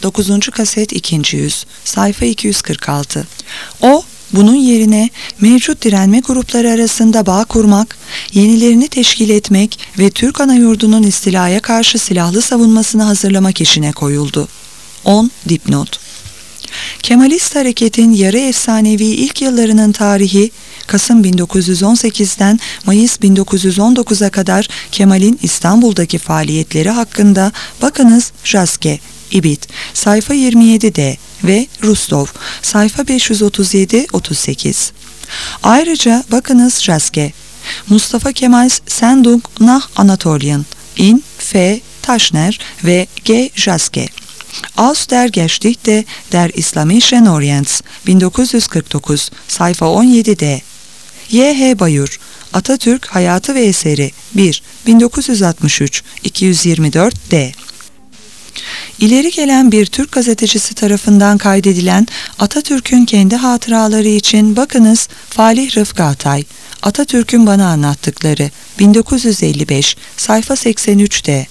9. kaset 2. yüz, sayfa 246. O, bunun yerine mevcut direnme grupları arasında bağ kurmak, yenilerini teşkil etmek ve Türk anayurdunun istilaya karşı silahlı savunmasını hazırlamak işine koyuldu. 10. Dipnot. Kemalist hareketin yarı efsanevi ilk yıllarının tarihi, Kasım 1918'den Mayıs 1919'a kadar Kemal'in İstanbul'daki faaliyetleri hakkında bakınız Jaske, İbit, sayfa 27'de ve Rustov, sayfa 537-38. Ayrıca bakınız Jaske, Mustafa Kemal Sendung nach Anatolien, in F. Taschner ve G. Jaske. Aus der Geschichte der Islamischen Orients, 1949, sayfa 17'de. Y.H. Bayur, Atatürk Hayatı ve Eseri, 1, 1963, 224-D. İleri gelen bir Türk gazetecisi tarafından kaydedilen Atatürk'ün kendi hatıraları için bakınız Falih Rıfkı Atay, Atatürk'ün bana anlattıkları, 1955, sayfa 83'de.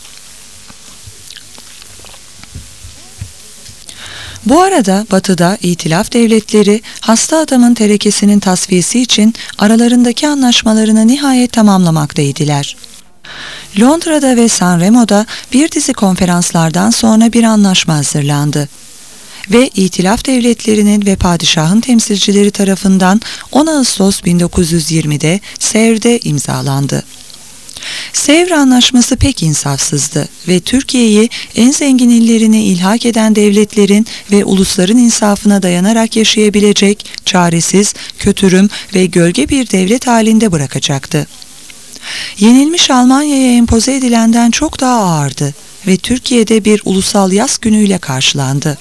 Bu arada Batı'da İtilaf devletleri hasta adamın terekesinin tasfiyesi için aralarındaki anlaşmalarını nihayet tamamlamaktaydılar. Londra'da ve San Remo'da bir dizi konferanslardan sonra bir anlaşma hazırlandı ve İtilaf devletlerinin ve padişahın temsilcileri tarafından 10 Ağustos 1920'de Sevr'de imzalandı. Sevr Anlaşması pek insafsızdı ve Türkiye'yi en zengin illerine ilhak eden devletlerin ve ulusların insafına dayanarak yaşayabilecek, çaresiz, kötürüm ve gölge bir devlet halinde bırakacaktı. Yenilmiş Almanya'ya empoze edilenden çok daha ağırdı ve Türkiye'de bir ulusal yas günüyle karşılandı.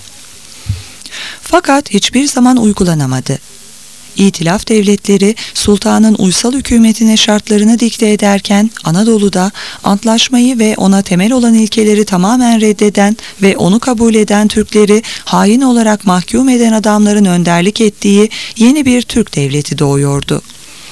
Fakat hiçbir zaman uygulanamadı. İtilaf devletleri sultanın uysal hükümetine şartlarını dikte ederken Anadolu'da antlaşmayı ve ona temel olan ilkeleri tamamen reddeden ve onu kabul eden Türkleri hain olarak mahkum eden adamların önderlik ettiği yeni bir Türk devleti doğuyordu.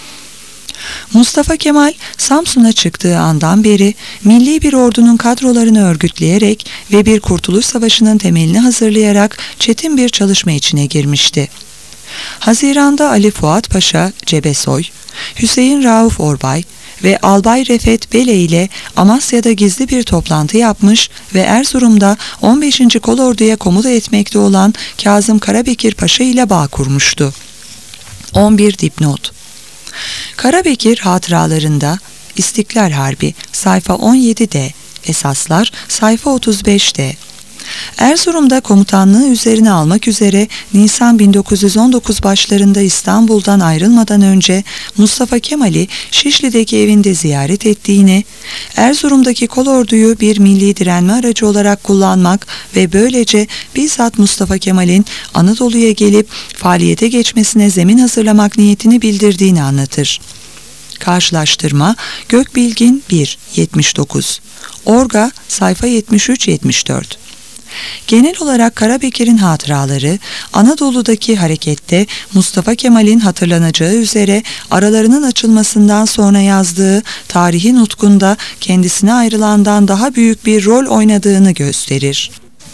Mustafa Kemal Samsun'a çıktığı andan beri milli bir ordunun kadrolarını örgütleyerek ve bir kurtuluş savaşının temelini hazırlayarak çetin bir çalışma içine girmişti. Haziran'da Ali Fuat Paşa Cebesoy, Hüseyin Rauf Orbay ve Albay Refet Bele ile Amasya'da gizli bir toplantı yapmış ve Erzurum'da 15. Kolordu'ya komuta etmekte olan Kazım Karabekir Paşa ile bağ kurmuştu. 11. Dipnot. Karabekir hatıralarında İstiklal Harbi, sayfa 17'de, esaslar, sayfa 35'te. Erzurum'da komutanlığı üzerine almak üzere Nisan 1919 başlarında İstanbul'dan ayrılmadan önce Mustafa Kemal'i Şişli'deki evinde ziyaret ettiğini, Erzurum'daki kolorduyu bir milli direnme aracı olarak kullanmak ve böylece bizzat Mustafa Kemal'in Anadolu'ya gelip faaliyete geçmesine zemin hazırlamak niyetini bildirdiğini anlatır. Karşılaştırma Gökbilgin 1, 79, Orga, sayfa 73-74. Genel olarak Karabekir'in hatıraları, Anadolu'daki harekette Mustafa Kemal'in hatırlanacağı üzere aralarının açılmasından sonra yazdığı tarihi nutkunda kendisine ayrılandan daha büyük bir rol oynadığını gösterir.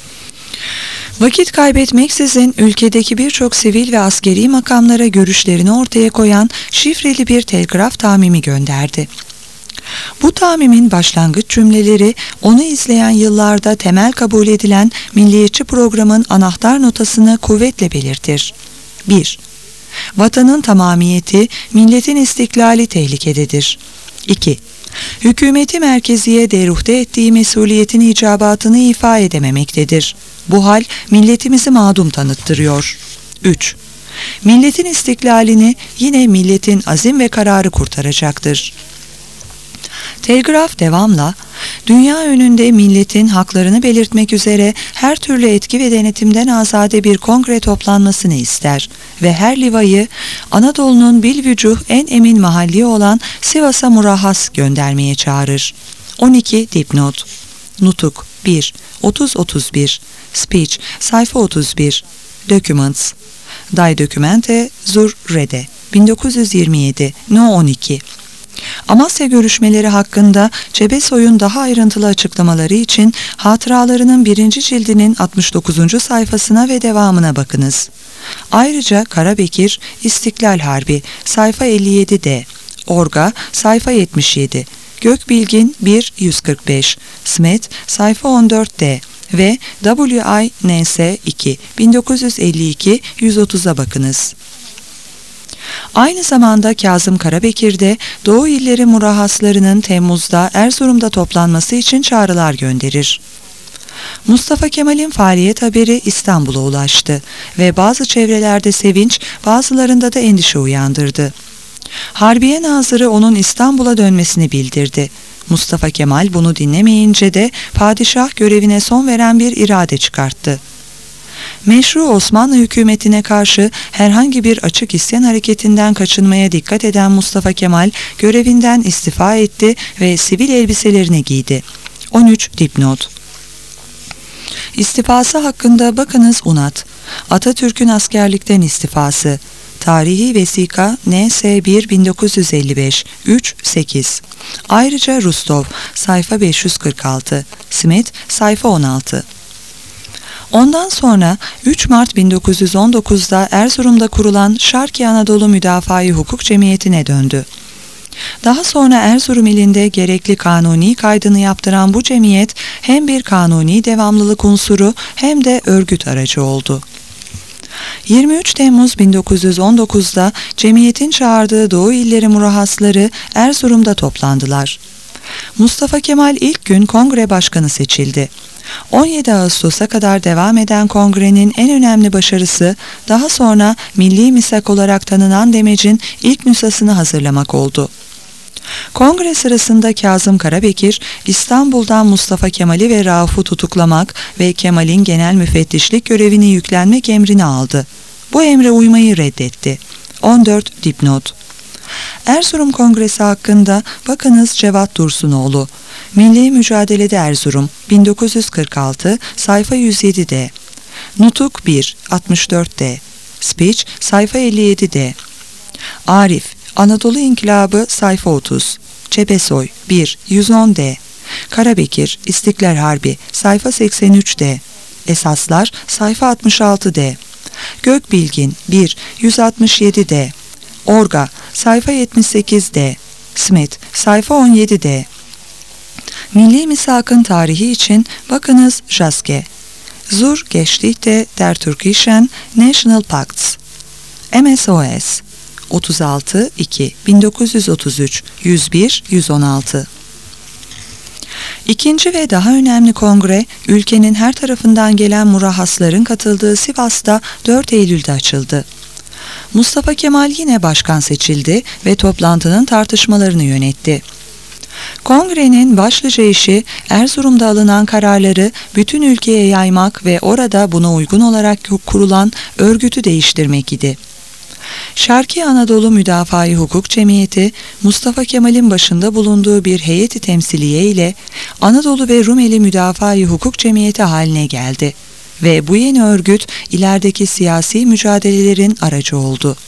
Vakit kaybetmeksizin ülkedeki birçok sivil ve askeri makamlara görüşlerini ortaya koyan şifreli bir telgraf tamimi gönderdi. Bu tamimin başlangıç cümleleri onu izleyen yıllarda temel kabul edilen milliyetçi programın anahtar notasını kuvvetle belirtir. 1. Vatanın tamamiyeti, milletin istiklali tehlikededir. 2. Hükümeti merkeziye deruhte ettiği mesuliyetin icabatını ifa edememektedir. Bu hal milletimizi mağdum tanıttırıyor. 3. Milletin istiklalini yine milletin azim ve kararı kurtaracaktır. Telgraf devamla, dünya önünde milletin haklarını belirtmek üzere her türlü etki ve denetimden azade bir kongre toplanmasını ister ve her livayı Anadolu'nun bilvücuh en emin mahalli olan Sivas'a murahhas göndermeye çağırır. 12. Dipnot. Nutuk 1, 30-31, Speech, sayfa 31, Documents, Die Dokumente zur Rede, 1927, No 12. Amasya görüşmeleri hakkında Cebesoy'un daha ayrıntılı açıklamaları için hatıralarının 1. cildinin 69. sayfasına ve devamına bakınız. Ayrıca Karabekir, İstiklal Harbi, sayfa 57'de, Orga, sayfa 77, Gökbilgin 1-145, Smet, sayfa 14'de ve WINS 2, 1952-130'a bakınız. Aynı zamanda Kazım Karabekir de Doğu illeri murahhaslarının Temmuz'da Erzurum'da toplanması için çağrılar gönderir. Mustafa Kemal'in faaliyet haberi İstanbul'a ulaştı ve bazı çevrelerde sevinç, bazılarında da endişe uyandırdı. Harbiye Nazırı onun İstanbul'a dönmesini bildirdi. Mustafa Kemal bunu dinlemeyince de padişah görevine son veren bir irade çıkarttı. Meşru Osmanlı hükümetine karşı herhangi bir açık isyan hareketinden kaçınmaya dikkat eden Mustafa Kemal görevinden istifa etti ve sivil elbiselerini giydi. 13 dipnot. İstifası hakkında bakınız Unat. Atatürk'ün askerlikten istifası. Tarihi vesika NS1 1955 3-8. Ayrıca Rustov sayfa 546, Smith sayfa 16. Ondan sonra 3 Mart 1919'da Erzurum'da kurulan Şarki Anadolu Müdafaa-i Hukuk Cemiyeti'ne döndü. Daha sonra Erzurum ilinde gerekli kanuni kaydını yaptıran bu cemiyet hem bir kanuni devamlılık unsuru hem de örgüt aracı oldu. 23 Temmuz 1919'da cemiyetin çağırdığı Doğu illeri murahhasları Erzurum'da toplandılar. Mustafa Kemal ilk gün kongre başkanı seçildi. 17 Ağustos'a kadar devam eden kongrenin en önemli başarısı daha sonra milli misak olarak tanınan demecin ilk nüshasını hazırlamak oldu. Kongre sırasında Kazım Karabekir, İstanbul'dan Mustafa Kemal'i ve Rauf'u tutuklamak ve Kemal'in genel müfettişlik görevini yüklenmek emrini aldı. Bu emre uymayı reddetti. 14 dipnot. Erzurum Kongresi hakkında bakınız Cevat Dursunoğlu. Milli Mücadelede Erzurum 1946 sayfa 107'de. Nutuk 1 64'de. Speech sayfa 57'de. Arif Anadolu İnkılabı sayfa 30. Cebesoy 1 110'de. Karabekir İstiklal Harbi sayfa 83'de. Esaslar sayfa 66'de. Gökbilgin 1 167'de. Orga sayfa 78'de. Smith sayfa 17'de. Milli misakın tarihi için bakınız Jaske. Zur Geschichte der Türkischen National Pacts. MSOS 36 2 1933 101 116. İkinci ve daha önemli kongre, ülkenin her tarafından gelen murahhasların katıldığı Sivas'ta 4 Eylül'de açıldı. Mustafa Kemal yine başkan seçildi ve toplantının tartışmalarını yönetti. Kongrenin başlıca işi Erzurum'da alınan kararları bütün ülkeye yaymak ve orada buna uygun olarak kurulan örgütü değiştirmek idi. Şarki Anadolu Müdafaa-i Hukuk Cemiyeti, Mustafa Kemal'in başında bulunduğu bir heyeti temsiliye ile Anadolu ve Rumeli Müdafaa-i Hukuk Cemiyeti haline geldi ve bu yeni örgüt ilerideki siyasi mücadelelerin aracı oldu.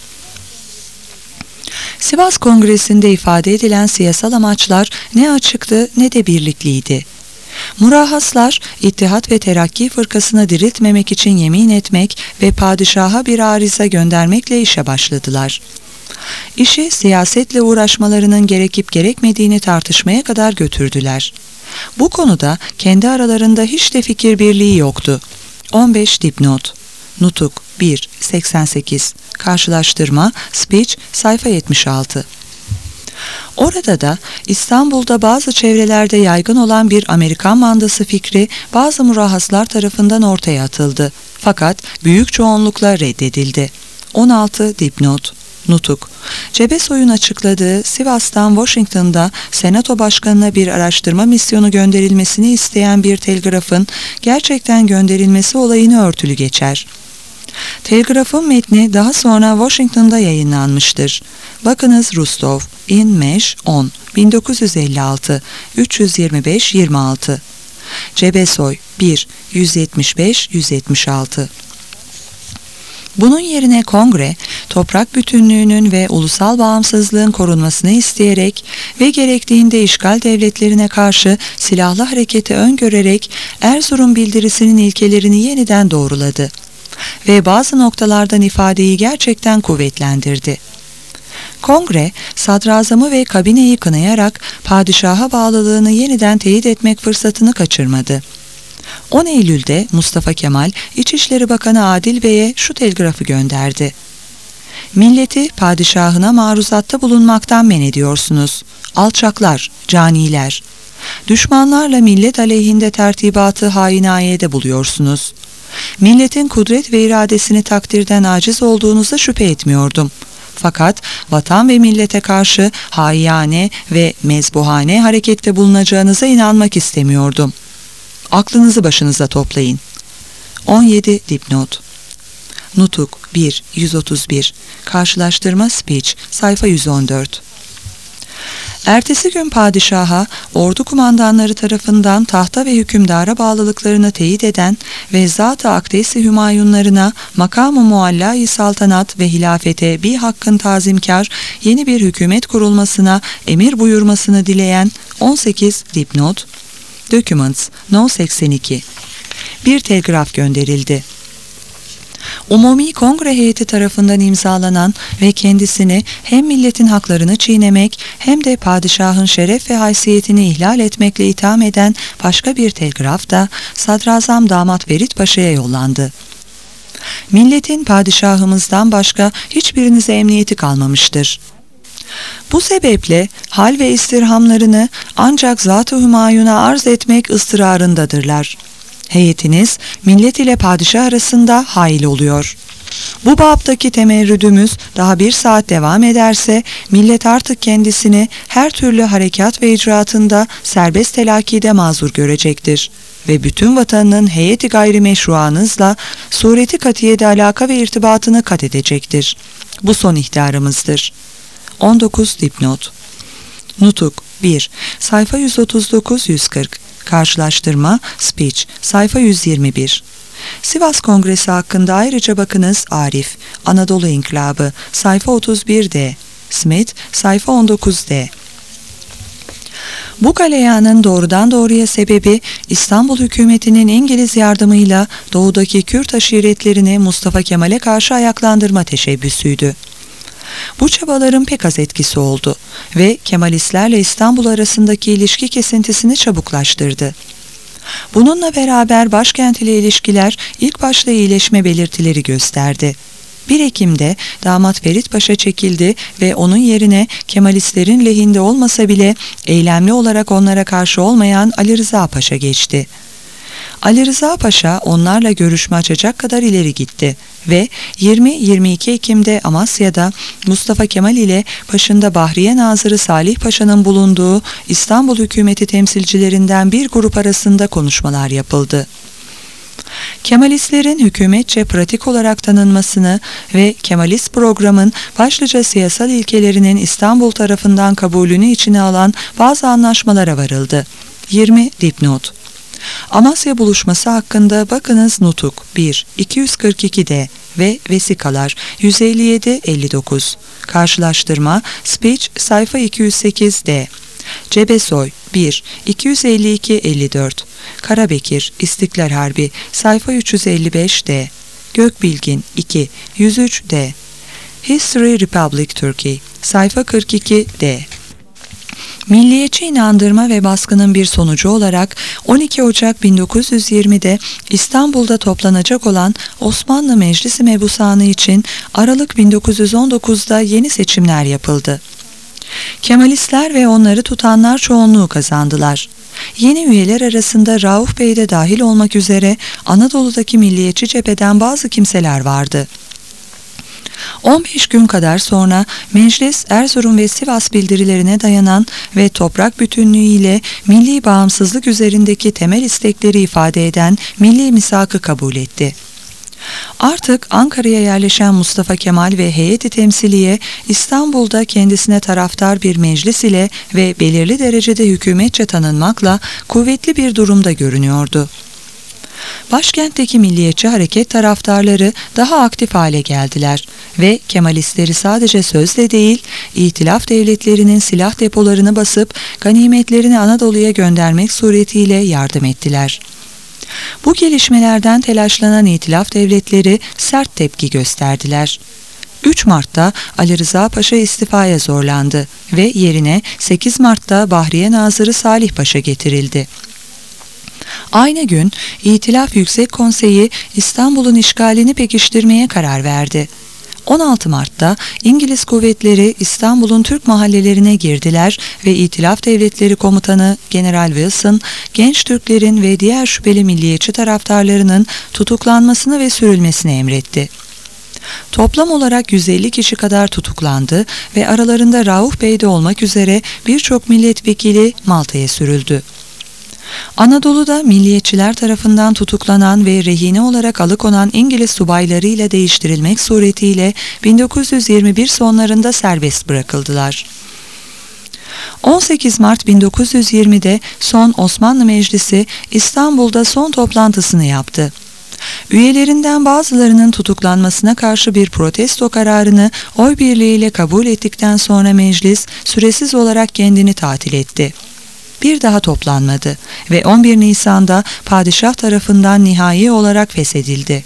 Sivas Kongresi'nde ifade edilen siyasal amaçlar ne açıktı ne de birlikliydi. Murahhaslar, İttihat ve Terakki fırkasını diriltmemek için yemin etmek ve padişaha bir ariza göndermekle işe başladılar. İşi siyasetle uğraşmalarının gerekip gerekmediğini tartışmaya kadar götürdüler. Bu konuda kendi aralarında hiç de fikir birliği yoktu. 15 dipnot. Nutuk 1 88. Karşılaştırma Speech sayfa 76. Orada da İstanbul'da bazı çevrelerde yaygın olan bir Amerikan mandası fikri bazı murahhaslar tarafından ortaya atıldı. Fakat büyük çoğunlukla reddedildi. 16 dipnot. Nutuk. Cebesoy'un açıkladığı Sivas'tan Washington'da Senato Başkanı'na bir araştırma misyonu gönderilmesini isteyen bir telgrafın gerçekten gönderilmesi olayını örtülü geçer. Telgrafın metni daha sonra Washington'da yayınlanmıştır. Bakınız Rustov, in Mesh 10, 1956, 325-26. Cebesoy 1, 175-176. Bunun yerine kongre, toprak bütünlüğünün ve ulusal bağımsızlığın korunmasını isteyerek ve gerektiğinde işgal devletlerine karşı silahlı hareketi öngörerek Erzurum Bildirisi'nin ilkelerini yeniden doğruladı ve bazı noktalardan ifadeyi gerçekten kuvvetlendirdi. Kongre, sadrazamı ve kabineyi kınayarak padişaha bağlılığını yeniden teyit etmek fırsatını kaçırmadı. 10 Eylül'de Mustafa Kemal, İçişleri Bakanı Adil Bey'e şu telgrafı gönderdi. Milleti padişahına maruzatta bulunmaktan men ediyorsunuz. Alçaklar, caniler. Düşmanlarla millet aleyhinde tertibatı hainayede buluyorsunuz. Milletin kudret ve iradesini takdirden aciz olduğunuza şüphe etmiyordum. Fakat vatan ve millete karşı haiyane ve mezbuhane harekette bulunacağınıza inanmak istemiyordum. Aklınızı başınıza toplayın. 17 dipnot. Nutuk 1 131. Karşılaştırma speech sayfa 114. Ertesi gün padişaha, ordu kumandanları tarafından tahta ve hükümdara bağlılıklarını teyit eden ve Zat-ı Akdes-i Hümayunlarına makam-ı mualla-i saltanat ve hilafete bir hakkın tazimkar yeni bir hükümet kurulmasına emir buyurmasını dileyen 18 dipnot. Documents No 82. Bir telgraf gönderildi. Umumi Kongre heyeti tarafından imzalanan ve kendisini hem milletin haklarını çiğnemek hem de padişahın şeref ve haysiyetini ihlal etmekle itham eden başka bir telgraf da Sadrazam Damat Ferit Paşa'ya yollandı. Milletin padişahımızdan başka hiçbirinize emniyeti kalmamıştır. Bu sebeple hal ve istirhamlarını ancak Zat-ı Hümayun'a arz etmek ısrarındadırlar. Heyetiniz millet ile padişah arasında hail oluyor. Bu babdaki temerrüdümüz daha 1 saat devam ederse millet artık kendisini her türlü harekat ve icraatında serbest telakide mazur görecektir ve bütün vatanının heyeti gayrimeşruanızla sureti katiyede alaka ve irtibatını kat edecektir. Bu son ihtarımızdır. 19 dipnot. Nutuk 1 sayfa 139-140. Karşılaştırma speech sayfa 121. Sivas Kongresi hakkında ayrıca bakınız Arif, Anadolu İnkılabı sayfa 31'de, Smith sayfa 19'de. Bu galeyanın doğrudan doğruya sebebi İstanbul hükümetinin İngiliz yardımıyla doğudaki Kürt aşiretlerini Mustafa Kemal'e karşı ayaklandırma teşebbüsüydü. Bu çabaların pek az etkisi oldu ve Kemalistlerle İstanbul arasındaki ilişki kesintisini çabuklaştırdı. Bununla beraber başkent ile ilişkiler ilk başta iyileşme belirtileri gösterdi. 1 Ekim'de Damat Ferit Paşa çekildi ve onun yerine Kemalistlerin lehinde olmasa bile eylemli olarak onlara karşı olmayan Ali Rıza Paşa geçti. Ali Rıza Paşa onlarla görüşme açacak kadar ileri gitti ve 20-22 Ekim'de Amasya'da Mustafa Kemal ile başında Bahriye Nazırı Salih Paşa'nın bulunduğu İstanbul hükümeti temsilcilerinden bir grup arasında konuşmalar yapıldı. Kemalistlerin hükümetçe pratik olarak tanınmasını ve Kemalist programın başlıca siyasal ilkelerinin İstanbul tarafından kabulünü içine alan bazı anlaşmalara varıldı. 20 dipnot. Amasya buluşması hakkında bakınız Nutuk 1 242'de ve vesikalar 157-59. Karşılaştırma speech sayfa 208'de. Cebesoy 1 252-54. Karabekir İstiklal Harbi sayfa 355'de. Gökbilgin 2 103'de. History Republic Turkey sayfa 42'de. Milliyetçi inandırma ve baskının bir sonucu olarak 12 Ocak 1920'de İstanbul'da toplanacak olan Osmanlı Meclisi Mebusanı için Aralık 1919'da yeni seçimler yapıldı. Kemalistler ve onları tutanlar çoğunluğu kazandılar. Yeni üyeler arasında Rauf Bey de dahil olmak üzere Anadolu'daki milliyetçi cepheden bazı kimseler vardı. 15 gün kadar sonra meclis Erzurum ve Sivas bildirilerine dayanan ve toprak bütünlüğü ile milli bağımsızlık üzerindeki temel istekleri ifade eden milli misakı kabul etti. Artık Ankara'ya yerleşen Mustafa Kemal ve heyeti temsiliye İstanbul'da kendisine taraftar bir meclis ile ve belirli derecede hükümetçe tanınmakla kuvvetli bir durumda görünüyordu. Başkentteki milliyetçi hareket taraftarları daha aktif hale geldiler ve Kemalistleri sadece sözle değil, İtilaf devletlerinin silah depolarını basıp ganimetlerini Anadolu'ya göndermek suretiyle yardım ettiler. Bu gelişmelerden telaşlanan İtilaf devletleri sert tepki gösterdiler. 3 Mart'ta Ali Rıza Paşa istifaya zorlandı ve yerine 8 Mart'ta Bahriye Nazırı Salih Paşa getirildi. Aynı gün İtilaf Yüksek Konseyi İstanbul'un işgalini pekiştirmeye karar verdi. 16 Mart'ta İngiliz kuvvetleri İstanbul'un Türk mahallelerine girdiler ve İtilaf Devletleri Komutanı General Wilson, genç Türklerin ve diğer şüpheli milliyetçi taraftarlarının tutuklanmasını ve sürülmesini emretti. Toplam olarak 150 kişi kadar tutuklandı ve aralarında Rauf Bey de olmak üzere birçok milletvekili Malta'ya sürüldü. Anadolu'da milliyetçiler tarafından tutuklanan ve rehine olarak alıkonan İngiliz subaylarıyla değiştirilmek suretiyle 1921 sonlarında serbest bırakıldılar. 18 Mart 1920'de son Osmanlı Meclisi İstanbul'da son toplantısını yaptı. Üyelerinden bazılarının tutuklanmasına karşı bir protesto kararını oy birliğiyle kabul ettikten sonra meclis süresiz olarak kendini tatil etti. Bir daha toplanmadı ve 11 Nisan'da padişah tarafından nihai olarak feshedildi.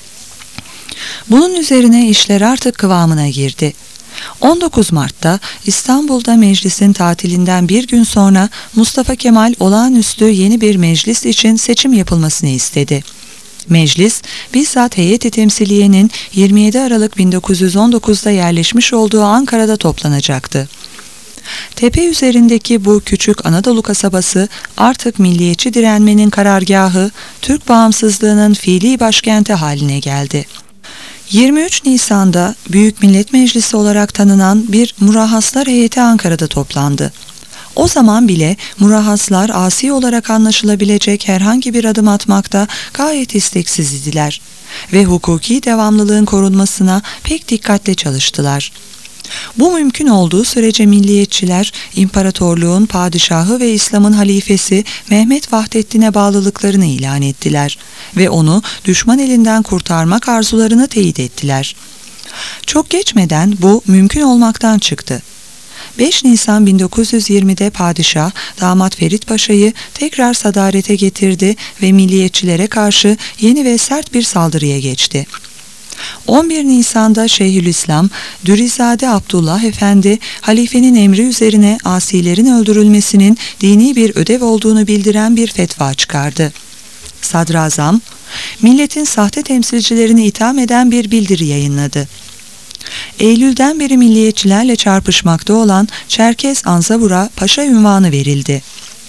Bunun üzerine işler artık kıvamına girdi. 19 Mart'ta İstanbul'da meclisin tatilinden bir gün sonra Mustafa Kemal olağanüstü yeni bir meclis için seçim yapılmasını istedi. Meclis, bizzat heyet-i temsiliyenin 27 Aralık 1919'da yerleşmiş olduğu Ankara'da toplanacaktı. Tepe üzerindeki bu küçük Anadolu kasabası artık milliyetçi direnmenin karargahı, Türk bağımsızlığının fiili başkenti haline geldi. 23 Nisan'da Büyük Millet Meclisi olarak tanınan bir murahhaslar heyeti Ankara'da toplandı. O zaman bile murahhaslar asi olarak anlaşılabilecek herhangi bir adım atmakta gayet isteksiz idiler ve hukuki devamlılığın korunmasına pek dikkatle çalıştılar. Bu mümkün olduğu sürece milliyetçiler, imparatorluğun padişahı ve İslam'ın halifesi Mehmet Vahdettin'e bağlılıklarını ilan ettiler ve onu düşman elinden kurtarmak arzularını teyit ettiler. Çok geçmeden bu mümkün olmaktan çıktı. 5 Nisan 1920'de padişah, damat Ferit Paşa'yı tekrar sadarete getirdi ve milliyetçilere karşı yeni ve sert bir saldırıya geçti. 11 Nisan'da Şeyhülislam, Dürizade Abdullah Efendi, halifenin emri üzerine asilerin öldürülmesinin dini bir ödev olduğunu bildiren bir fetva çıkardı. Sadrazam, milletin sahte temsilcilerini itham eden bir bildiri yayınladı. Eylül'den beri milliyetçilerle çarpışmakta olan Çerkez Anzavur'a paşa unvanı verildi.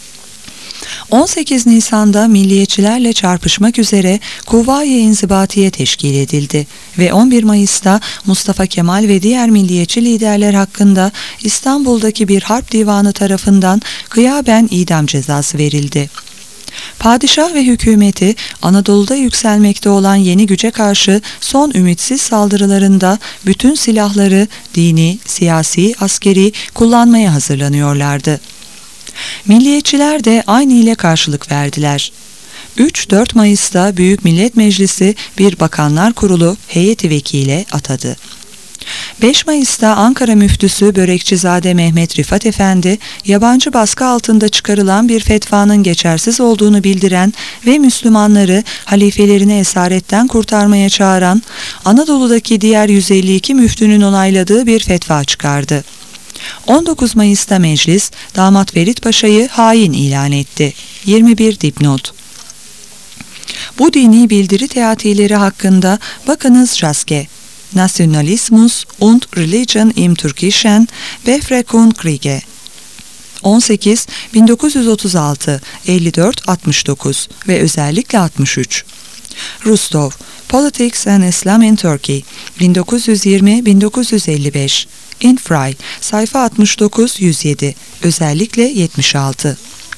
18 Nisan'da milliyetçilerle çarpışmak üzere Kuvvayi İnzibatiye teşkil edildi ve 11 Mayıs'ta Mustafa Kemal ve diğer milliyetçi liderler hakkında İstanbul'daki bir harp divanı tarafından gıyaben idam cezası verildi. Padişah ve hükümeti Anadolu'da yükselmekte olan yeni güce karşı son ümitsiz saldırılarında bütün silahları dini, siyasi, askeri kullanmaya hazırlanıyorlardı. Milliyetçiler de aynı ile karşılık verdiler. 3-4 Mayıs'ta Büyük Millet Meclisi bir bakanlar kurulu heyeti vekile atadı. 5 Mayıs'ta Ankara müftüsü Börekçizade Mehmet Rifat Efendi, yabancı baskı altında çıkarılan bir fetvanın geçersiz olduğunu bildiren ve Müslümanları halifelerine esaretten kurtarmaya çağıran, Anadolu'daki diğer 152 müftünün onayladığı bir fetva çıkardı. 19 Mayıs'ta meclis, damat Ferit Paşa'yı hain ilan etti. 21 dipnot. Bu dini bildiri teatileri hakkında bakınız Raske. Nationalismus und Religion im Türkischen Befrekung Kriege 18 1936 54-69 ve özellikle 63. Rustov Politics and Islam in Turkey 1920-1955 Infray sayfa 69-107 özellikle 76.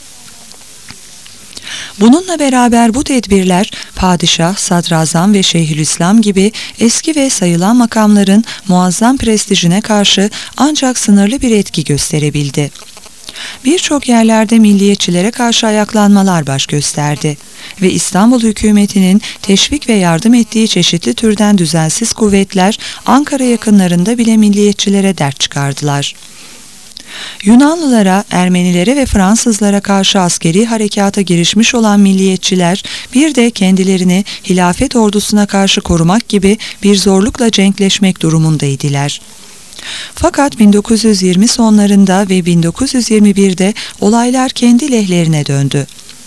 Bununla beraber bu tedbirler padişah, sadrazam ve şeyhülislam gibi eski ve sayılan makamların muazzam prestijine karşı ancak sınırlı bir etki gösterebildi. Birçok yerlerde milliyetçilere karşı ayaklanmalar baş gösterdi ve İstanbul hükümetinin teşvik ve yardım ettiği çeşitli türden düzensiz kuvvetler Ankara yakınlarında bile milliyetçilere dert çıkardılar. Yunanlılara, Ermenilere ve Fransızlara karşı askeri harekata girişmiş olan milliyetçiler bir de kendilerini hilafet ordusuna karşı korumak gibi bir zorlukla cenkleşmek durumundaydılar. Fakat 1920 sonlarında ve 1921'de olaylar kendi lehlerine döndü.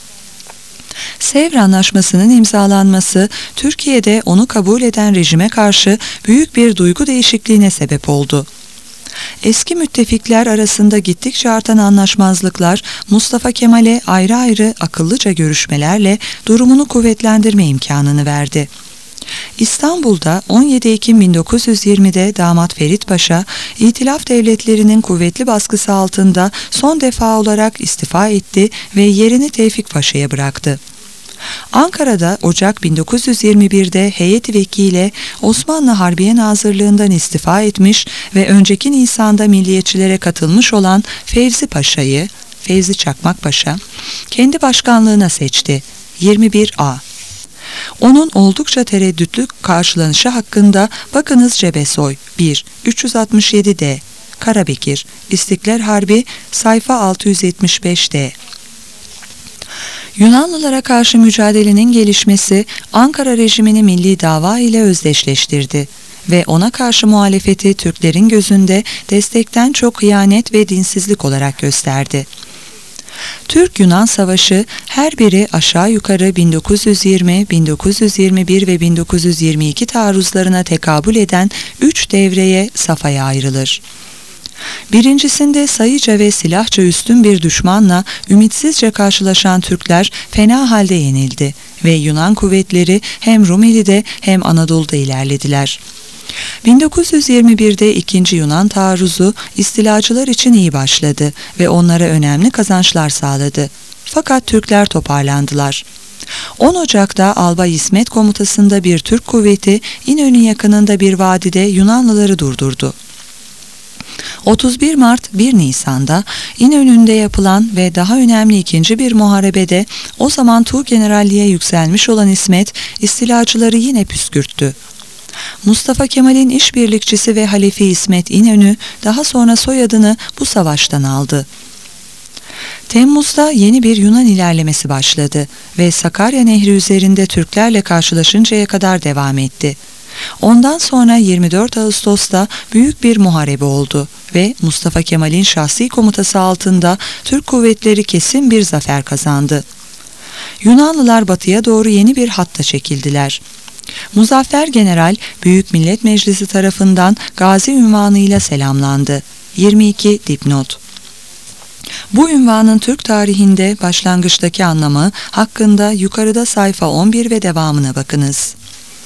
Sevr Anlaşması'nın imzalanması Türkiye'de onu kabul eden rejime karşı büyük bir duygu değişikliğine sebep oldu. Eski müttefikler arasında gittikçe artan anlaşmazlıklar Mustafa Kemal'e ayrı ayrı akıllıca görüşmelerle durumunu kuvvetlendirme imkanını verdi. İstanbul'da 17 Ekim 1920'de Damat Ferit Paşa, İtilaf devletlerinin kuvvetli baskısı altında son defa olarak istifa etti ve yerini Tevfik Paşa'ya bıraktı. Ankara'da Ocak 1921'de heyet-i vekile Osmanlı Harbiye Nazırlığından istifa etmiş ve önceki Nisan'da milliyetçilere katılmış olan Fevzi Çakmak Paşa, kendi başkanlığına seçti. 21A. Onun oldukça tereddütlü karşılanışı hakkında bakınız Cebesoy 1. 367D Karabekir İstiklal Harbi sayfa 675D. Yunanlılara karşı mücadelenin gelişmesi Ankara rejimini milli dava ile özdeşleştirdi ve ona karşı muhalefeti Türklerin gözünde destekten çok hıyanet ve dinsizlik olarak gösterdi. Türk-Yunan Savaşı her biri aşağı yukarı 1920, 1921 ve 1922 taarruzlarına tekabül eden 3 devreye, safhaya ayrılır. Birincisinde sayıca ve silahça üstün bir düşmanla ümitsizce karşılaşan Türkler fena halde yenildi ve Yunan kuvvetleri hem Rumeli'de hem Anadolu'da ilerlediler. 1921'de 2. Yunan taarruzu istilacılar için iyi başladı ve onlara önemli kazançlar sağladı. Fakat Türkler toparlandılar. 10 Ocak'ta Albay İsmet komutasında bir Türk kuvveti İnönü yakınında bir vadide Yunanlıları durdurdu. 31 Mart 1 Nisan'da İnönü'nde yapılan ve daha önemli ikinci bir muharebede o zaman Tuğgeneralliğe yükselmiş olan İsmet istilacıları yine püskürttü. Mustafa Kemal'in işbirlikçisi ve halefi İsmet İnönü daha sonra soyadını bu savaştan aldı. Temmuz'da yeni bir Yunan ilerlemesi başladı ve Sakarya Nehri üzerinde Türklerle karşılaşıncaya kadar devam etti. Ondan sonra 24 Ağustos'ta büyük bir muharebe oldu ve Mustafa Kemal'in şahsi komutası altında Türk kuvvetleri kesin bir zafer kazandı. Yunanlılar batıya doğru yeni bir hatta çekildiler. Muzaffer General Büyük Millet Meclisi tarafından gazi unvanıyla selamlandı. 22 dipnot. Bu unvanın Türk tarihinde başlangıçtaki anlamı hakkında yukarıda sayfa 11 ve devamına bakınız.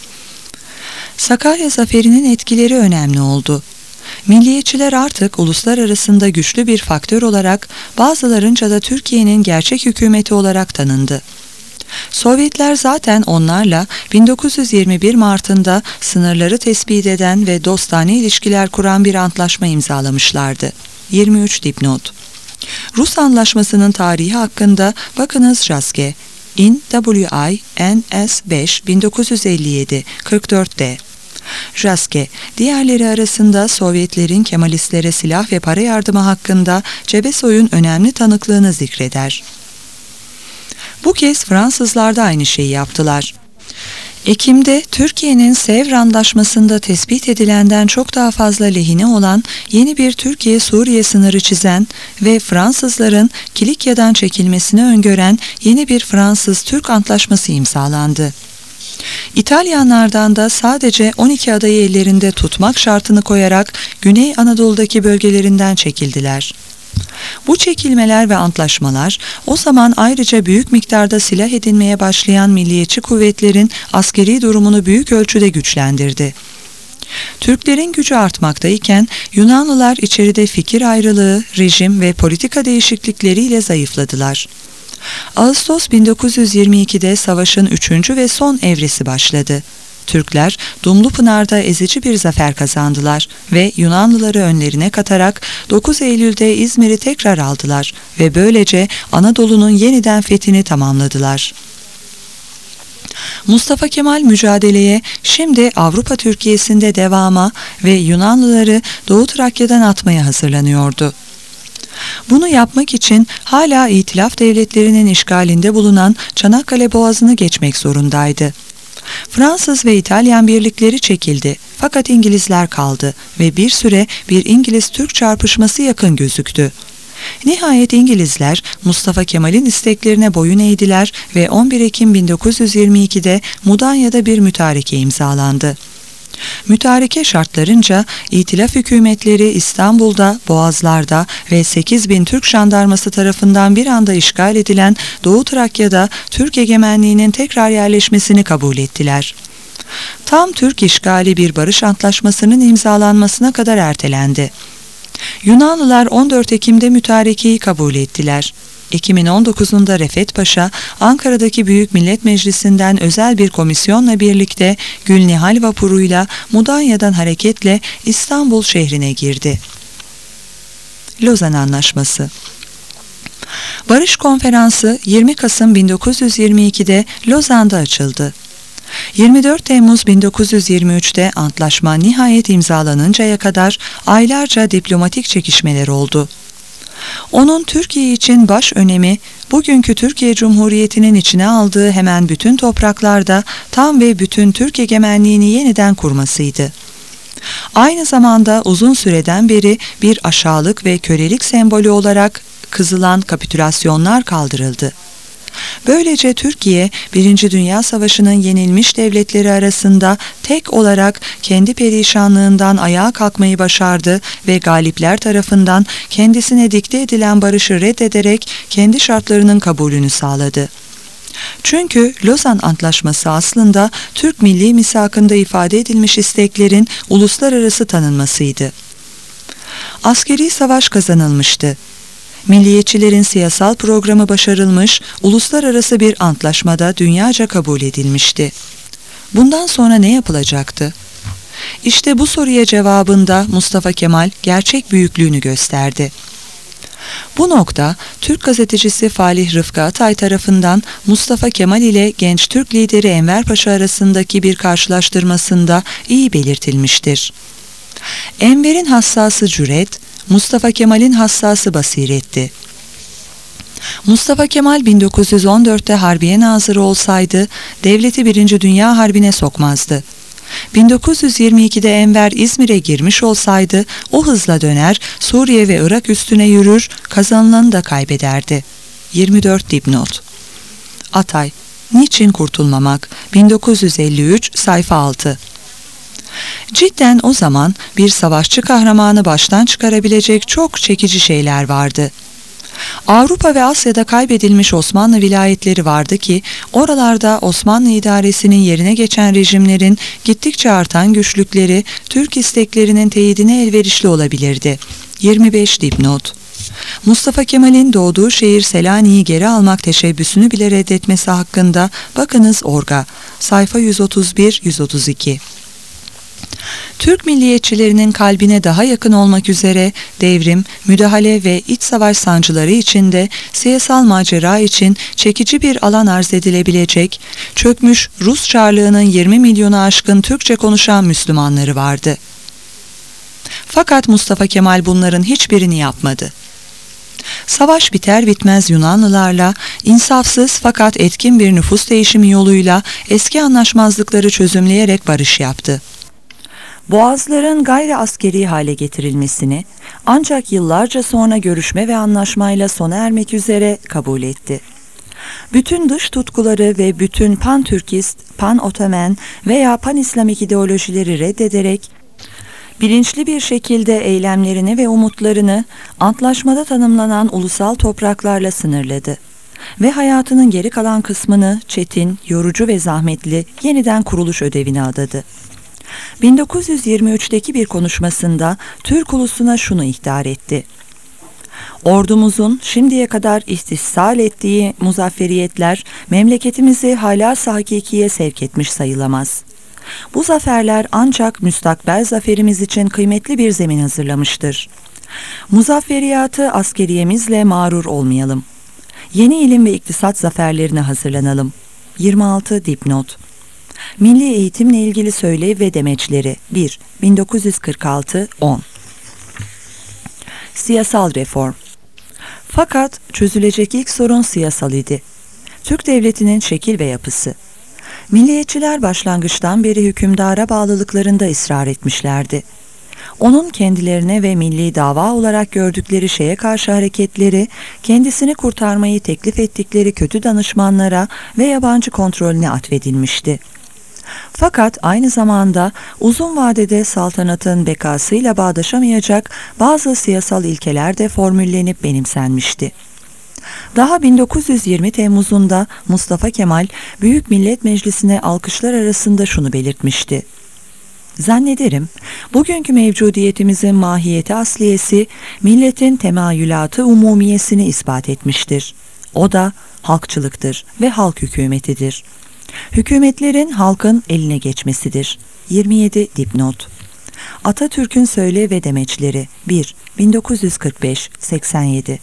Sakarya zaferinin etkileri önemli oldu. Milliyetçiler artık uluslar arasında güçlü bir faktör olarak bazılarınca da Türkiye'nin gerçek hükümeti olarak tanındı. Sovyetler zaten onlarla 1921 Mart'ında sınırları tespit eden ve dostane ilişkiler kuran bir antlaşma imzalamışlardı. 23 dipnot. Rus Antlaşması'nın tarihi hakkında bakınız Jaske, In W.I. N.S. 5 1957 44D. Jaske, diğerleri arasında Sovyetlerin Kemalistlere silah ve para yardımı hakkında Cebesoy'un önemli tanıklığını zikreder. Bu kez Fransızlar da aynı şeyi yaptılar. Ekim'de Türkiye'nin Sevr Antlaşması'nda tespit edilenden çok daha fazla lehine olan yeni bir Türkiye-Suriye sınırı çizen ve Fransızların Kilikya'dan çekilmesini öngören yeni bir Fransız-Türk Antlaşması imzalandı. İtalyanlardan da sadece 12 adayı ellerinde tutmak şartını koyarak Güney Anadolu'daki bölgelerinden çekildiler. Bu çekilmeler ve antlaşmalar o zaman ayrıca büyük miktarda silah edinmeye başlayan milliyetçi kuvvetlerin askeri durumunu büyük ölçüde güçlendirdi. Türklerin gücü artmaktayken Yunanlılar içeride fikir ayrılığı, rejim ve politika değişiklikleriyle zayıfladılar. Ağustos 1922'de savaşın 3. ve son evresi başladı. Türkler Dumlupınar'da ezici bir zafer kazandılar ve Yunanlıları önlerine katarak 9 Eylül'de İzmir'i tekrar aldılar ve böylece Anadolu'nun yeniden fethini tamamladılar. Mustafa Kemal mücadeleye şimdi Avrupa Türkiye'sinde devama ve Yunanlıları Doğu Trakya'dan atmaya hazırlanıyordu. Bunu yapmak için hala İtilaf devletlerinin işgalinde bulunan Çanakkale Boğazı'nı geçmek zorundaydı. Fransız ve İtalyan birlikleri çekildi fakat İngilizler kaldı ve bir süre bir İngiliz-Türk çarpışması yakın gözüktü. Nihayet İngilizler Mustafa Kemal'in isteklerine boyun eğdiler ve 11 Ekim 1922'de Mudanya'da bir mütareke imzalandı. Mütareke şartlarınca İtilaf hükümetleri İstanbul'da, Boğazlar'da ve 8.000 Türk jandarması tarafından bir anda işgal edilen Doğu Trakya'da Türk egemenliğinin tekrar yerleşmesini kabul ettiler. Tam Türk işgali bir barış antlaşmasının imzalanmasına kadar ertelendi. Yunanlılar 14 Ekim'de mütarekeyi kabul ettiler. Ekim'in 19'unda Refet Paşa, Ankara'daki Büyük Millet Meclisi'nden özel bir komisyonla birlikte Gülnihal vapuruyla Mudanya'dan hareketle İstanbul şehrine girdi. Lozan Anlaşması. Barış Konferansı 20 Kasım 1922'de Lozan'da açıldı. 24 Temmuz 1923'te antlaşma nihayet imzalanıncaya kadar aylarca diplomatik çekişmeler oldu. Onun Türkiye için baş önemi, bugünkü Türkiye Cumhuriyeti'nin içine aldığı hemen bütün topraklarda tam ve bütün Türk egemenliğini yeniden kurmasıydı. Aynı zamanda uzun süreden beri bir aşağılık ve kölelik sembolü olarak kızılan kapitülasyonlar kaldırıldı. Böylece Türkiye, Birinci Dünya Savaşı'nın yenilmiş devletleri arasında tek olarak kendi perişanlığından ayağa kalkmayı başardı ve galipler tarafından kendisine dikte edilen barışı reddederek kendi şartlarının kabulünü sağladı. Çünkü Lozan Antlaşması aslında Türk Milli Misakı'nda ifade edilmiş isteklerin uluslararası tanınmasıydı. Askeri savaş kazanılmıştı. Milliyetçilerin siyasal programı başarılmış, uluslararası bir antlaşmada dünyaca kabul edilmişti. Bundan sonra ne yapılacaktı? İşte bu soruya cevabında Mustafa Kemal gerçek büyüklüğünü gösterdi. Bu nokta Türk gazetecisi Falih Rıfkı Atay tarafından Mustafa Kemal ile genç Türk lideri Enver Paşa arasındaki bir karşılaştırmasında iyi belirtilmiştir. Enver'in hassası cüret, Mustafa Kemal'in hassası basiretti. Mustafa Kemal 1914'te Harbiye Nazırı olsaydı devleti 1. Dünya Harbi'ne sokmazdı. 1922'de Enver İzmir'e girmiş olsaydı o hızla döner, Suriye ve Irak üstüne yürür, kazanılanı da kaybederdi. 24 dipnot. Atay, Niçin Kurtulmamak? 1953 sayfa 6. Cidden o zaman bir savaşçı kahramanı baştan çıkarabilecek çok çekici şeyler vardı. Avrupa ve Asya'da kaybedilmiş Osmanlı vilayetleri vardı ki oralarda Osmanlı idaresinin yerine geçen rejimlerin gittikçe artan güçlükleri Türk isteklerinin teyidine elverişli olabilirdi. 25 dipnot. Mustafa Kemal'in doğduğu şehir Selanik'i geri almak teşebbüsünü bile reddetmesi hakkında bakınız Orga, sayfa 131-132. Türk milliyetçilerinin kalbine daha yakın olmak üzere devrim, müdahale ve iç savaş sancıları içinde siyasal macera için çekici bir alan arz edilebilecek, çökmüş Rus Çarlığı'nın 20 milyonu aşkın Türkçe konuşan Müslümanları vardı. Fakat Mustafa Kemal bunların hiçbirini yapmadı. Savaş biter bitmez Yunanlılarla insafsız fakat etkin bir nüfus değişimi yoluyla eski anlaşmazlıkları çözümleyerek barış yaptı. Boğazların gayri askeri hale getirilmesini ancak yıllarca sonra görüşme ve anlaşmayla sona ermek üzere kabul etti. Bütün dış tutkuları ve bütün pan-Türkist, pan-Otomen veya pan-İslamik ideolojileri reddederek bilinçli bir şekilde eylemlerini ve umutlarını antlaşmada tanımlanan ulusal topraklarla sınırladı ve hayatının geri kalan kısmını çetin, yorucu ve zahmetli yeniden kuruluş ödevine adadı. 1923'teki bir konuşmasında Türk ulusuna şunu ihtar etti. Ordumuzun şimdiye kadar istihsal ettiği muzafferiyetler memleketimizi halâs-ı hakikiye sevk etmiş sayılamaz. Bu zaferler ancak müstakbel zaferimiz için kıymetli bir zemin hazırlamıştır. Muzafferiyatı askeriyemizle mağrur olmayalım. Yeni ilim ve iktisat zaferlerine hazırlanalım. 26 dipnot. Milli eğitimle ilgili söylev ve demeçleri 1. 1946 10. Siyasal reform. Fakat çözülecek ilk sorun siyasal idi. Türk devletinin şekil ve yapısı. Milliyetçiler başlangıçtan beri hükümdara bağlılıklarında ısrar etmişlerdi. Onun kendilerine ve milli dava olarak gördükleri şeye karşı hareketleri, kendisini kurtarmayı teklif ettikleri kötü danışmanlara ve yabancı kontrolüne atfedilmişti. Fakat aynı zamanda uzun vadede saltanatın bekasıyla bağdaşamayacak bazı siyasal ilkeler de formüllenip benimsenmişti. Daha 1920 Temmuz'unda Mustafa Kemal Büyük Millet Meclisi'ne alkışlar arasında şunu belirtmişti: "Zannederim bugünkü mevcudiyetimizin mahiyeti asliyesi milletin temayülatı umumiyesini ispat etmiştir. O da halkçılıktır ve halk hükümetidir. Hükümetlerin halkın eline geçmesidir." 27 dipnot. Atatürk'ün söyle ve demeçleri 1. 1945 87.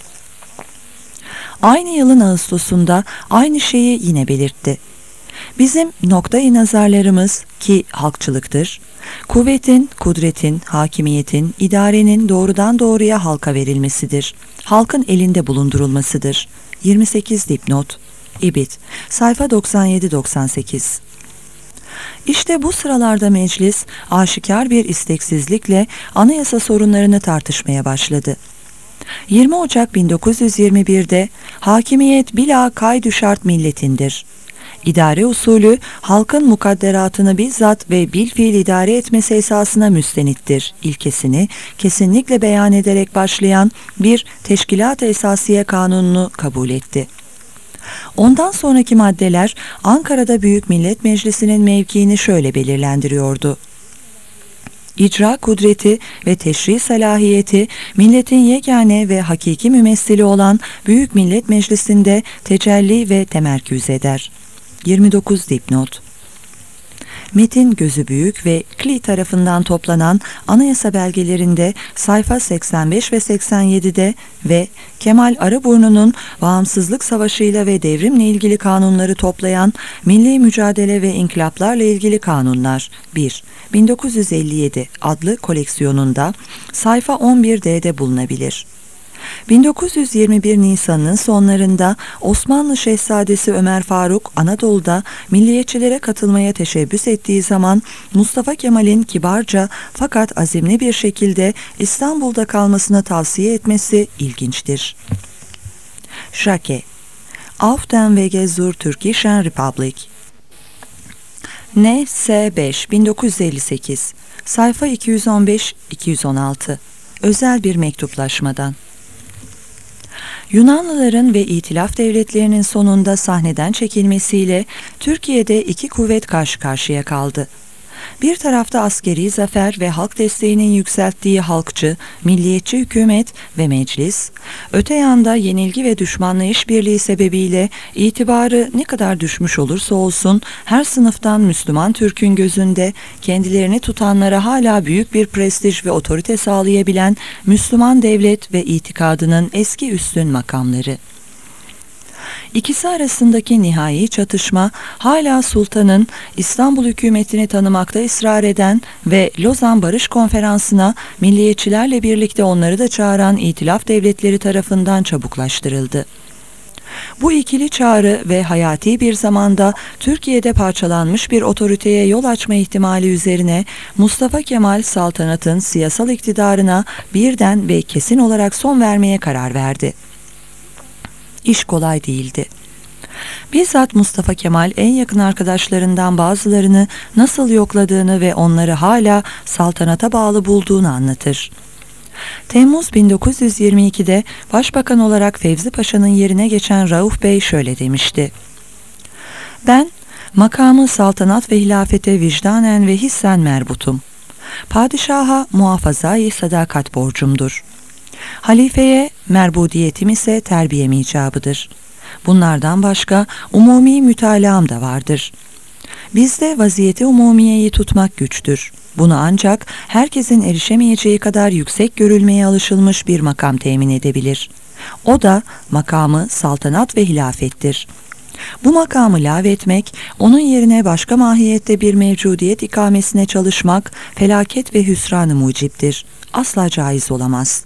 Aynı yılın Ağustos'unda aynı şeyi yine belirtti. "Bizim noktayı nazarlarımız ki halkçılıktır, kuvvetin, kudretin, hakimiyetin, idarenin doğrudan doğruya halka verilmesidir. Halkın elinde bulundurulmasıdır." 28 dipnot. İbit, sayfa 97-98. İşte bu sıralarda meclis aşikar bir isteksizlikle anayasa sorunlarını tartışmaya başladı. 20 Ocak 1921'de hakimiyet bila kaydu şart milletindir. İdare usulü halkın mukadderatını bizzat ve bilfiil idare etmesi esasına müstenittir ilkesini kesinlikle beyan ederek başlayan bir Teşkilat-ı Esasiye Kanunu'nu kabul etti. Ondan sonraki maddeler Ankara'da Büyük Millet Meclisi'nin mevkiini şöyle belirlendiriyordu: İcra kudreti ve teşri salahiyeti milletin yegane ve hakiki mümessili olan Büyük Millet Meclisi'nde tecelli ve temerküz eder. 29 dipnot. Metin gözü büyük ve Kli tarafından toplanan anayasa belgelerinde sayfa 85 ve 87'de ve Kemal Arıburnu'nun bağımsızlık savaşıyla ve devrimle ilgili kanunları toplayan Milli Mücadele ve İnkılaplarla ilgili kanunlar 1. 1957 adlı koleksiyonunda sayfa 11'de bulunabilir. 1921 Nisan'ın sonlarında Osmanlı Şehzadesi Ömer Faruk Anadolu'da milliyetçilere katılmaya teşebbüs ettiği zaman Mustafa Kemal'in kibarca fakat azimli bir şekilde İstanbul'da kalmasını tavsiye etmesi ilginçtir. Şake, Auf den Wege zur Türkischen Republik. NS5 1958 sayfa 215-216 özel bir mektuplaşmadan. Yunanlıların ve İtilaf devletlerinin sonunda sahneden çekilmesiyle Türkiye'de iki kuvvet karşı karşıya kaldı. Bir tarafta askeri zafer ve halk desteğinin yükselttiği halkçı, milliyetçi hükümet ve meclis, öte yanda yenilgi ve düşmanla işbirliği sebebiyle itibarı ne kadar düşmüş olursa olsun her sınıftan Müslüman Türk'ün gözünde kendilerini tutanlara hala büyük bir prestij ve otorite sağlayabilen Müslüman devlet ve itikadının eski üstün makamları. İkisi arasındaki nihai çatışma hala sultanın İstanbul hükümetini tanımakta ısrar eden ve Lozan Barış Konferansı'na milliyetçilerle birlikte onları da çağıran İtilaf devletleri tarafından çabuklaştırıldı. Bu ikili çağrı ve hayati bir zamanda Türkiye'de parçalanmış bir otoriteye yol açma ihtimali üzerine Mustafa Kemal saltanatın siyasal iktidarına birden ve kesin olarak son vermeye karar verdi. İş kolay değildi. Bizzat Mustafa Kemal en yakın arkadaşlarından bazılarını nasıl yokladığını ve onları hala saltanata bağlı bulduğunu anlatır. Temmuz 1922'de Başbakan olarak Fevzi Paşa'nın yerine geçen Rauf Bey şöyle demişti: "Ben makamı saltanat ve hilafete vicdanen ve hissen merbutum. Padişaha muhafazayı sadakat borcumdur. Halifeye merbudiyetim ise terbiyem icabıdır. Bunlardan başka umumi mütalaam da vardır. Bizde vaziyeti umumiyeyi tutmak güçtür. Bunu ancak herkesin erişemeyeceği kadar yüksek görülmeye alışılmış bir makam temin edebilir. O da makamı saltanat ve hilafettir. Bu makamı lağvetmek, onun yerine başka mahiyette bir mevcudiyet ikamesine çalışmak felaket ve hüsran-ı muciptir. Asla caiz olamaz.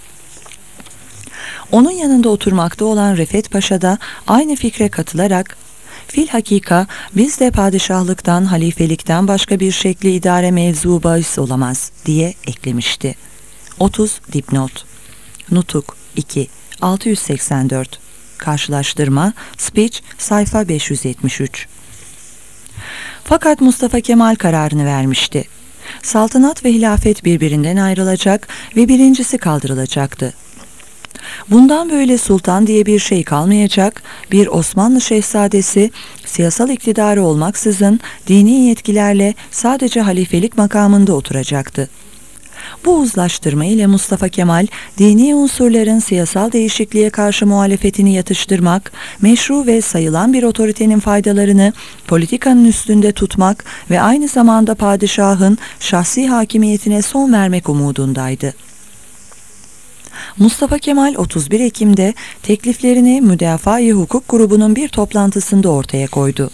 Onun yanında oturmakta olan Refet Paşa da aynı fikre katılarak, "Filhakika biz de padişahlıktan, halifelikten başka bir şekli idare mevzu bahis olamaz" diye eklemişti. 30 dipnot. Nutuk 2 684. Karşılaştırma Speech sayfa 573. Fakat Mustafa Kemal kararını vermişti. Saltanat ve hilafet birbirinden ayrılacak ve birincisi kaldırılacaktı. Bundan böyle sultan diye bir şey kalmayacak, bir Osmanlı şehzadesi siyasal iktidarı olmaksızın dini yetkilerle sadece halifelik makamında oturacaktı. Bu uzlaştırma ile Mustafa Kemal, dini unsurların siyasal değişikliğe karşı muhalefetini yatıştırmak, meşru ve sayılan bir otoritenin faydalarını politikanın üstünde tutmak ve aynı zamanda padişahın şahsi hakimiyetine son vermek umudundaydı. Mustafa Kemal 31 Ekim'de tekliflerini Müdafaa-i Hukuk grubunun bir toplantısında ortaya koydu.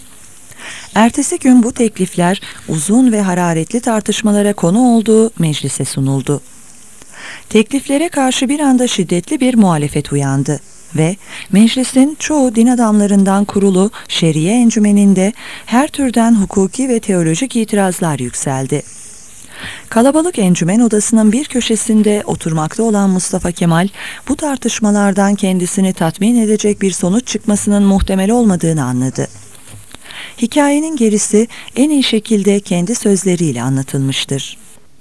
Ertesi gün bu teklifler uzun ve hararetli tartışmalara konu olduğu meclise sunuldu. Tekliflere karşı bir anda şiddetli bir muhalefet uyandı ve meclisin çoğu din adamlarından kurulu Şeriye Encümeni'nde her türden hukuki ve teolojik itirazlar yükseldi. Kalabalık encümen odasının bir köşesinde oturmakta olan Mustafa Kemal, bu tartışmalardan kendisini tatmin edecek bir sonuç çıkmasının muhtemel olmadığını anladı. Hikayenin gerisi en iyi şekilde kendi sözleriyle anlatılmıştır.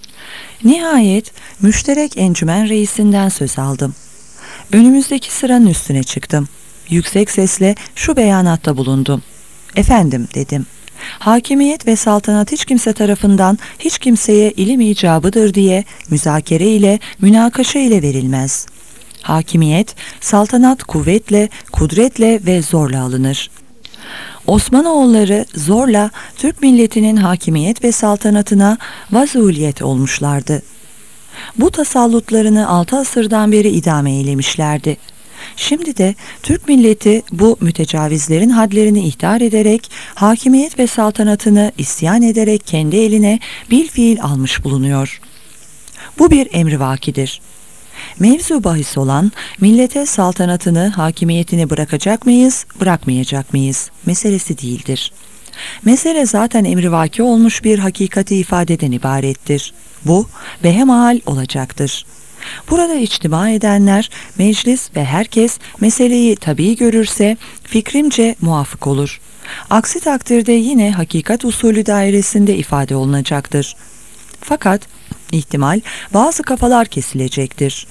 Nihayet müşterek encümen reisinden söz aldım. Önümüzdeki sıranın üstüne çıktım. Yüksek sesle şu beyanatta bulundum. "Efendim," dedim. "Hakimiyet ve saltanat hiç kimse tarafından hiç kimseye ilim icabıdır diye müzakere ile, münakaşa ile verilmez. Hakimiyet, saltanat kuvvetle, kudretle ve zorla alınır. Osmanoğulları zorla Türk milletinin hakimiyet ve saltanatına vazuliyet olmuşlardı. Bu tasallutlarını 6 asırdan beri idame eylemişlerdi. Şimdi de Türk milleti bu mütecavizlerin hadlerini ihtar ederek, hakimiyet ve saltanatını isyan ederek kendi eline bilfiil almış bulunuyor. Bu bir emri vakidir. Mevzu bahis olan millete saltanatını, hakimiyetini bırakacak mıyız, bırakmayacak mıyız meselesi değildir. Mesele zaten emrivaki olmuş bir hakikati ifadeden ibarettir. Bu behemahal olacaktır. Burada içtima edenler, meclis ve herkes meseleyi tabii görürse fikrimce muvafık olur. Aksi takdirde yine hakikat usulü dairesinde ifade olunacaktır. Fakat ihtimal bazı kafalar kesilecektir.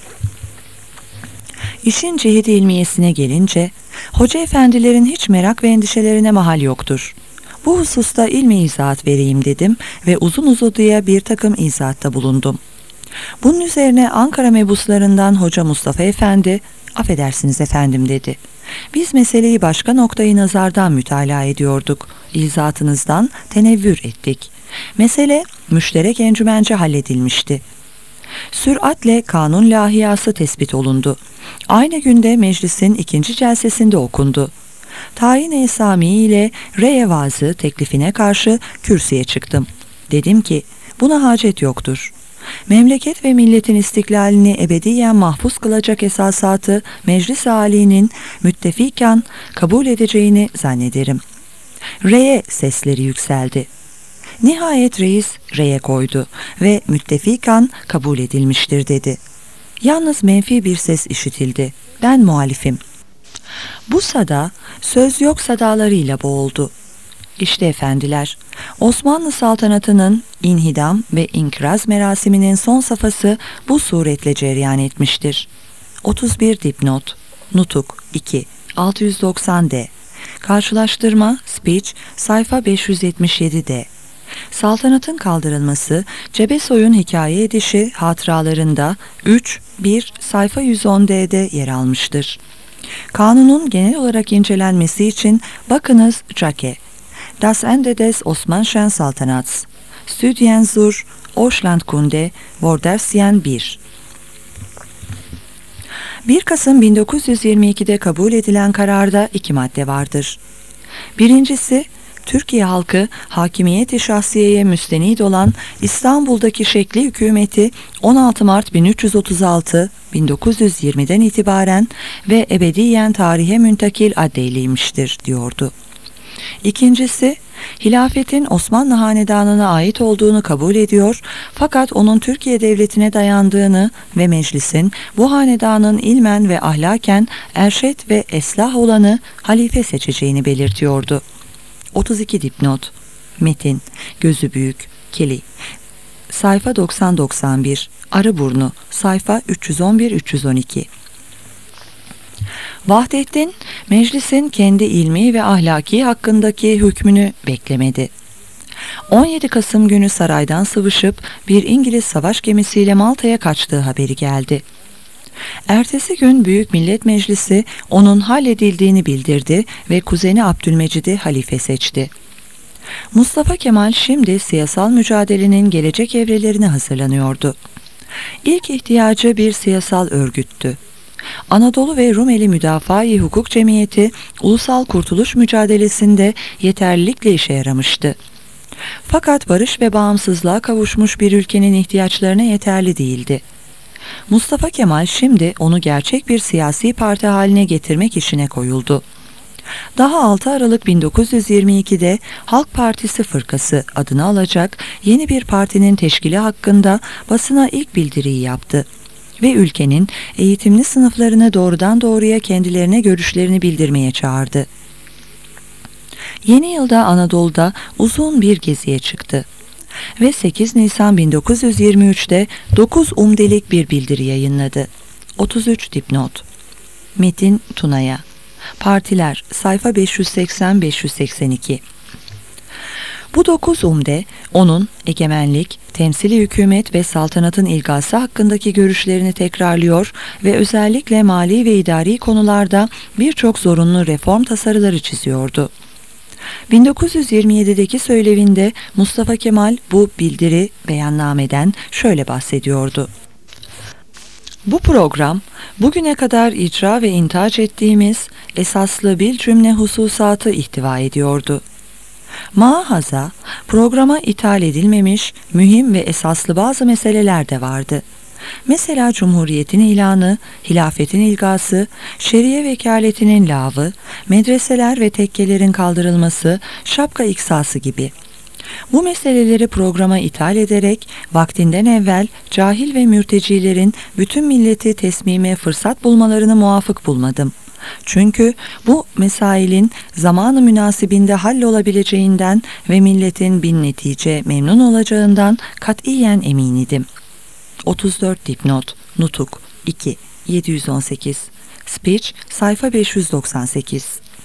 İşin ciheti ilmiyesine gelince, hoca efendilerin hiç merak ve endişelerine mahal yoktur. Bu hususta ilmi izahat vereyim dedim ve uzun uzadıya bir takım izahatta bulundum. Bunun üzerine Ankara mebuslarından Hoca Mustafa Efendi, "Affedersiniz efendim," dedi. "Biz meseleyi başka noktayı nazardan mütalaa ediyorduk. İzahatınızdan tenevvür ettik. Mesele müşterek encümence halledilmişti. Süratle kanun lahiyası tespit olundu. Aynı günde meclisin 2. celsesinde okundu. Tayin-i esami ile reyevazı teklifine karşı kürsüye çıktım. Dedim ki buna hacet yoktur. Memleket ve milletin istiklalini ebediyen mahfuz kılacak esasatı meclis âlinin müttefikan kabul edeceğini zannederim. Reye sesleri yükseldi. Nihayet reis reye koydu ve müttefikan kabul edilmiştir dedi. Yalnız menfi bir ses işitildi. Ben muhalifim. Bu sada söz yok sadalarıyla boğuldu. İşte efendiler, Osmanlı saltanatının inhidam ve inkraz merasiminin son safhası bu suretle cereyan etmiştir. 31 dipnot, Nutuk 2, 690D, karşılaştırma, speech, sayfa 577D. Saltanatın kaldırılması, Cebesoy'un hikaye edişi hatıralarında 3.1 sayfa 110D'de yer almıştır. Kanunun genel olarak incelenmesi için bakınız Jacke, Das Ende des Osmanschen Saltanats, Studien zur Auslandkunde, Vordersien 1. 1 Kasım 1922'de kabul edilen kararda 2 madde vardır. Birincisi, Türkiye halkı hakimiyet-i şahsiyeye müstenid olan İstanbul'daki şekli hükümeti 16 Mart 1336-1920'den itibaren ve ebediyen tarihe müntakil addeyliymiştir diyordu. İkincisi, hilafetin Osmanlı Hanedanı'na ait olduğunu kabul ediyor fakat onun Türkiye Devleti'ne dayandığını ve meclisin bu hanedanın ilmen ve ahlaken erşet ve eslah olanı halife seçeceğini belirtiyordu. 32 dipnot. Metin, gözü büyük, keli. Sayfa 90-91, Arıburnu, sayfa 311-312. Vahdettin, meclisin kendi ilmi ve ahlaki hakkındaki hükmünü beklemedi. 17 Kasım günü saraydan sıvışıp bir İngiliz savaş gemisiyle Malta'ya kaçtığı haberi geldi. Ertesi gün Büyük Millet Meclisi onun halledildiğini bildirdi ve kuzeni Abdülmecid'i halife seçti. Mustafa Kemal şimdi siyasal mücadelenin gelecek evrelerine hazırlanıyordu. İlk ihtiyacı bir siyasal örgüttü. Anadolu ve Rumeli Müdafaa-i Hukuk Cemiyeti ulusal kurtuluş mücadelesinde yeterlilikle işe yaramıştı. Fakat barış ve bağımsızlığa kavuşmuş bir ülkenin ihtiyaçlarına yeterli değildi. Mustafa Kemal şimdi onu gerçek bir siyasi parti haline getirmek işine koyuldu. Daha 6 Aralık 1922'de Halk Partisi Fırkası adını alacak yeni bir partinin teşkili hakkında basına ilk bildiriyi yaptı ve ülkenin eğitimli sınıflarını doğrudan doğruya kendilerine görüşlerini bildirmeye çağırdı. Yeni yılda Anadolu'da uzun bir geziye çıktı ve 8 Nisan 1923'te 9 umdelik bir bildiri yayınladı. 33 dipnot. Metin Tuna'ya. Partiler, sayfa 580-582. Bu 9 umde onun egemenlik, temsili hükümet ve saltanatın ilgası hakkındaki görüşlerini tekrarlıyor ve özellikle mali ve idari konularda birçok zorunlu reform tasarıları çiziyordu. 1927'deki söylevinde Mustafa Kemal bu bildiri beyannameden şöyle bahsediyordu. Bu program, bugüne kadar icra ve intac ettiğimiz esaslı bir cümle hususatı ihtiva ediyordu. Mahaza, programa ithal edilmemiş, mühim ve esaslı bazı meseleler de vardı. Mesela Cumhuriyet'in ilanı, hilafetin ilgası, şeriye vekaletinin lağvı, medreseler ve tekkelerin kaldırılması, şapka iksası gibi. Bu meseleleri programa ithal ederek vaktinden evvel cahil ve mürtecilerin bütün milleti tesmime fırsat bulmalarını muvafık bulmadım. Çünkü bu mesailin zamanı münasibinde hallolabileceğinden ve milletin bin netice memnun olacağından katiyen emin idim. 34 dipnot, Nutuk 2, 718, Speech, sayfa 598.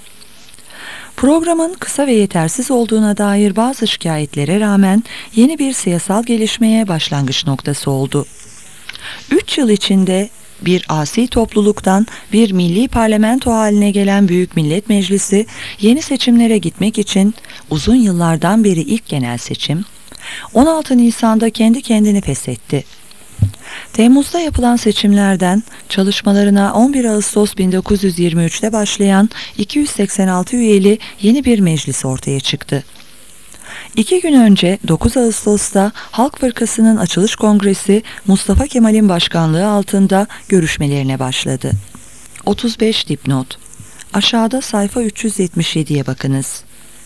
Programın kısa ve yetersiz olduğuna dair bazı şikayetlere rağmen yeni bir siyasal gelişmeye başlangıç noktası oldu. 3 yıl içinde bir asi topluluktan bir milli parlamento haline gelen Büyük Millet Meclisi yeni seçimlere gitmek için uzun yıllardan beri ilk genel seçim 16 Nisan'da kendi kendini feshetti. Temmuz'da yapılan seçimlerden çalışmalarına 11 Ağustos 1923'te başlayan 286 üyeli yeni bir meclis ortaya çıktı. 2 gün önce 9 Ağustos'ta Halk Fırkası'nın açılış kongresi Mustafa Kemal'in başkanlığı altında görüşmelerine başladı. 35 dipnot. Aşağıda sayfa 377'ye bakınız.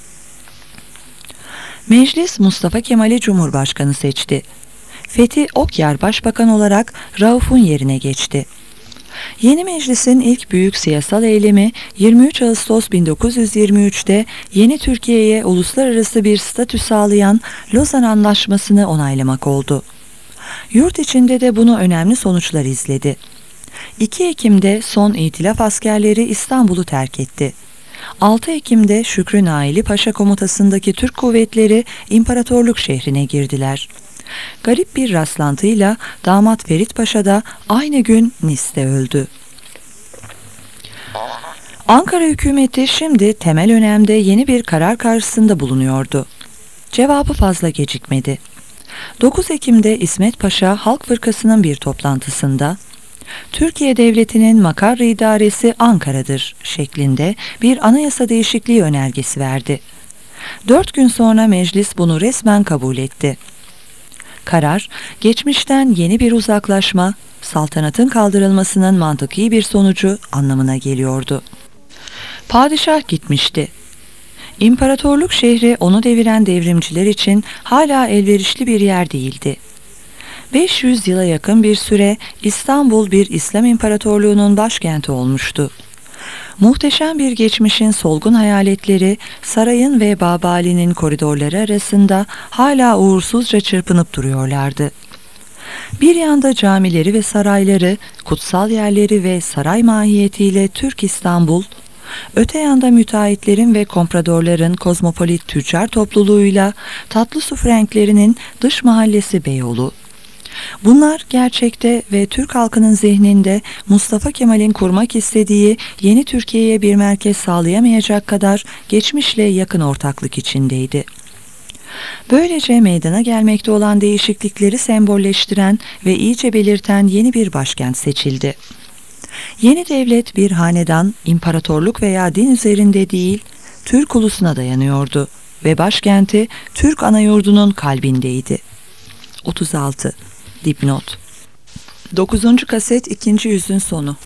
Meclis Mustafa Kemal'i Cumhurbaşkanı seçti. Fethi Okyar Başbakan olarak Rauf'un yerine geçti. Yeni meclisin ilk büyük siyasal eylemi 23 Ağustos 1923'te yeni Türkiye'ye uluslararası bir statü sağlayan Lozan Anlaşması'nı onaylamak oldu. Yurt içinde de bunu önemli sonuçlar izledi. 2 Ekim'de son İtilaf askerleri İstanbul'u terk etti. 6 Ekim'de Şükrü Naili Paşa komutasındaki Türk kuvvetleri İmparatorluk şehrine girdiler. Garip bir rastlantıyla damat Ferit Paşa da aynı gün Nice'de öldü. Ankara hükümeti şimdi temel önemde yeni bir karar karşısında bulunuyordu. Cevabı fazla gecikmedi. 9 Ekim'de İsmet Paşa Halk Fırkası'nın bir toplantısında Türkiye Devleti'nin makarra idaresi Ankara'dır şeklinde bir anayasa değişikliği önergesi verdi. 4 gün sonra meclis bunu resmen kabul etti. Karar, geçmişten yeni bir uzaklaşma, saltanatın kaldırılmasının mantıki bir sonucu anlamına geliyordu. Padişah gitmişti. İmparatorluk şehri onu deviren devrimciler için hala elverişli bir yer değildi. 500 yıla yakın bir süre İstanbul bir İslam İmparatorluğu'nun başkenti olmuştu. Muhteşem bir geçmişin solgun hayaletleri sarayın ve Babali'nin koridorları arasında hala uğursuzca çırpınıp duruyorlardı. Bir yanda camileri ve sarayları, kutsal yerleri ve saray mahiyetiyle Türk İstanbul, öte yanda müteahhitlerin ve kompradorların kozmopolit tüccar topluluğuyla Tatlısu Frenklerinin dış mahallesi Beyoğlu. Bunlar gerçekte ve Türk halkının zihninde Mustafa Kemal'in kurmak istediği yeni Türkiye'ye bir merkez sağlayamayacak kadar geçmişle yakın ortaklık içindeydi. Böylece meydana gelmekte olan değişiklikleri sembolleştiren ve iyice belirten yeni bir başkent seçildi. Yeni devlet bir hanedan, imparatorluk veya din üzerinde değil, Türk ulusuna dayanıyordu ve başkenti Türk anayurdunun kalbindeydi. 36. Dipnot 9. kaset 2. yüzün sonu.